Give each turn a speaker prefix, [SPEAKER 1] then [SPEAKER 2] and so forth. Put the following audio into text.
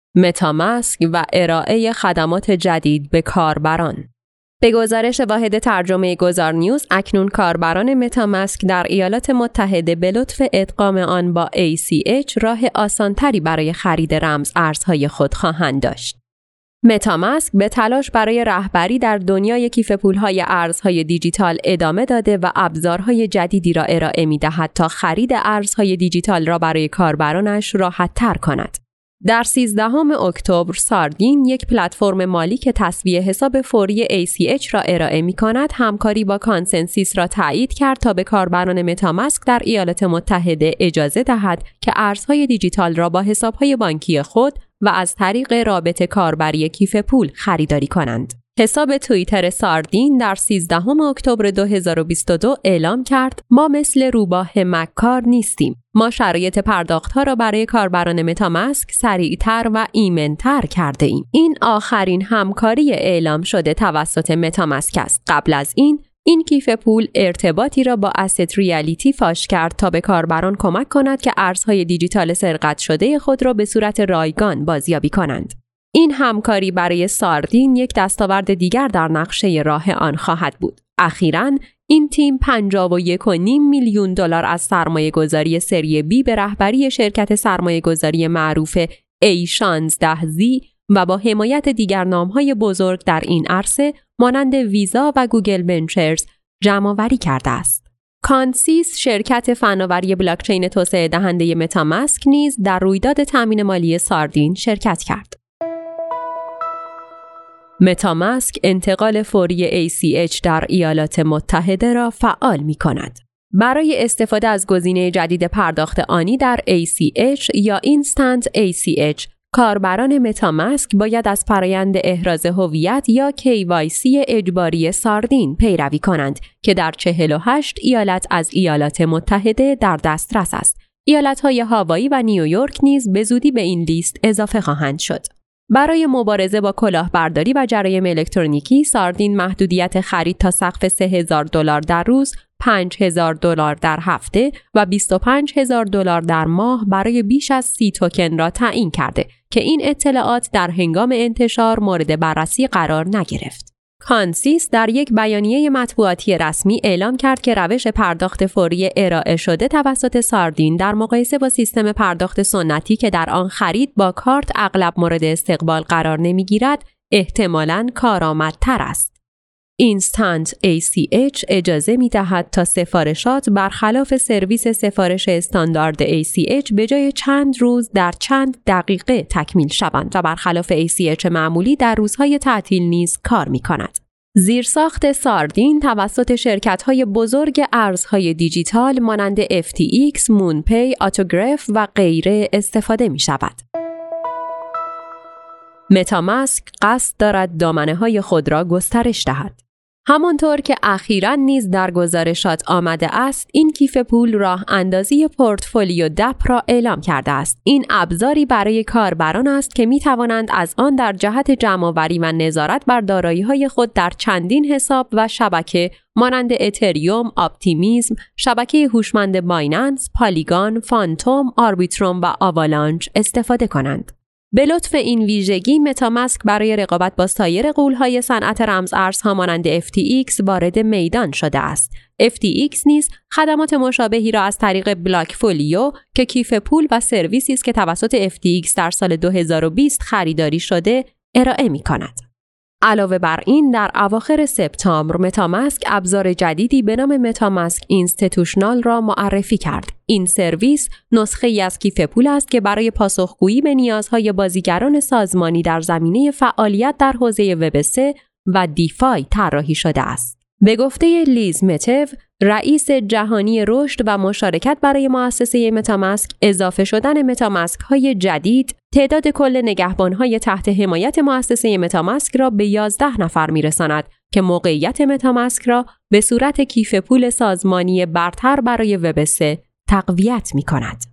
[SPEAKER 1] متاماسک و ارائه خدمات جدید به کاربران. به گزارش واحد ترجمه گذار نیوز، اکنون کاربران متاماسک در ایالات متحده به لطف ادغام آن با ACH راه آسانتری برای خرید رمز ارزهای خود خواهند داشت. متاماسک به تلاش برای رهبری در دنیای کیف پول‌های ارزهای دیجیتال ادامه داده و ابزارهای جدیدی را ارائه می‌دهد تا خرید ارزهای دیجیتال را برای کاربرانش راحت‌تر کند. در 13 اکتبر ساردین، یک پلتفرم مالی که تسویه حساب فوری ACH را ارائه می‌کند، همکاری با کانسنسیس را تایید کرد تا به کاربران متاماسک در ایالات متحده اجازه دهد که ارزهای دیجیتال را با حساب‌های بانکی خود و از طریق رابط کاربری کیف پول خریداری کنند. حساب توییتر ساردین در 13 اکتبر 2022 اعلام کرد: ما مثل روباه مکار نیستیم. ما شرایط پرداخت‌ها را برای کاربران متاماسک سریعتر و ایمن‌تر کرده ایم. این آخرین همکاری اعلام شده توسط متاماسک است. قبل از این کیف پول ارتباطی را با asset ریالیتی فاش کرد تا به کاربران کمک کند که ارزهای دیجیتال سرقت شده خود را به صورت رایگان بازیابی کنند. این همکاری برای ساردین یک دستاورد دیگر در نقشه راه آن خواهد بود. اخیراً این تیم $51.5 میلیون از سرمایه‌گذاری سری بی به رهبری شرکت سرمایه‌گذاری معروف A16Z و با حمایت دیگر نام‌های بزرگ در این عرصه مانند ویزا و گوگل ونچرز جمع‌آوری کرده است. کانسیس، شرکت فناوری بلاکچین توسعه دهنده متاماسک، نیز در رویداد تامین مالی ساردین شرکت کرد. متاماسک انتقال فوری ACH در ایالات متحده را فعال می کند. برای استفاده از گزینه جدید پرداخت آنی در ACH یا اینستنت ACH، کاربران متاماسک باید از فرآیند احراز هویت یا KYC اجباری ساردین پیروی کنند که در 48 ایالت از ایالات متحده در دسترس است. ایالت‌های هاوایی و نیویورک نیز به زودی به این لیست اضافه خواهند شد. برای مبارزه با کلاهبرداری و جرایم الکترونیکی، ساردین محدودیت خرید تا سقف $3,000 در روز، $5,000 در هفته و $25,000 در ماه برای بیش از 30 توکن را تعیین کرده که این اطلاعات در هنگام انتشار مورد بررسی قرار نگرفت. کانسیس در یک بیانیه مطبوعاتی رسمی اعلام کرد که روش پرداخت فوری ارائه شده توسط ساردین در مقایسه با سیستم پرداخت سنتی که در آن خرید با کارت اغلب مورد استقبال قرار نمی‌گیرد، احتمالاً کارآمدتر است. اینستنت ACH اجازه می‌دهد تا سفارشات برخلاف سرویس سفارش استاندارد ACH به جای چند روز در چند دقیقه تکمیل شوند و برخلاف ACH معمولی در روزهای تعطیل نیز کار می‌کند. زیرساخت ساردین توسط شرکت‌های بزرگ ارزهای دیجیتال مانند FTX، مونپی، آتوگراف و غیره استفاده می‌شود. متاماسک قصد دارد دامنه‌های خود را گسترش دهد. همانطور که اخیراً نیز در گزارشات آمده است، این کیف پول راه اندازی پورتفولیو دپ را اعلام کرده است. این ابزاری برای کاربران است که می توانند از آن در جهت جمع‌آوری و نظارت بر دارایی‌های خود در چندین حساب و شبکه مانند اتریوم، آپتیمیزم، شبکه هوشمند بایننس، پالیگان، فانتوم، آربیتروم و آوالانچ استفاده کنند. به لطف این ویژگی، متاماسک برای رقابت با سایر غول‌های صنعت رمز ارزها مانند FTX وارد میدان شده است. FTX نیز خدمات مشابهی را از طریق بلاکفولیو که کیف پول و سرویسی است که توسط FTX در سال 2020 خریداری شده، ارائه می‌کند. علاوه بر این، در اواخر سپتامبر متاماسک ابزار جدیدی به نام متاماسک اینستیتوشنال را معرفی کرد. این سرویس نسخه‌ای از کیف پول است که برای پاسخگویی به نیازهای بازیگران سازمانی در زمینه فعالیت در حوزه وب 3 و دیفای طراحی شده است. به گفته لیز متو، رئیس جهانی رشد و مشارکت برای مؤسسه متاماسک، اضافه شدن متاماسک‌های جدید تعداد کل نگهبان‌های تحت حمایت مؤسسه متاماسک را به 11 نفر می‌رساند که موقعیت متاماسک را به صورت کیف پول سازمانی برتر برای وب 3 تقویت می‌کند.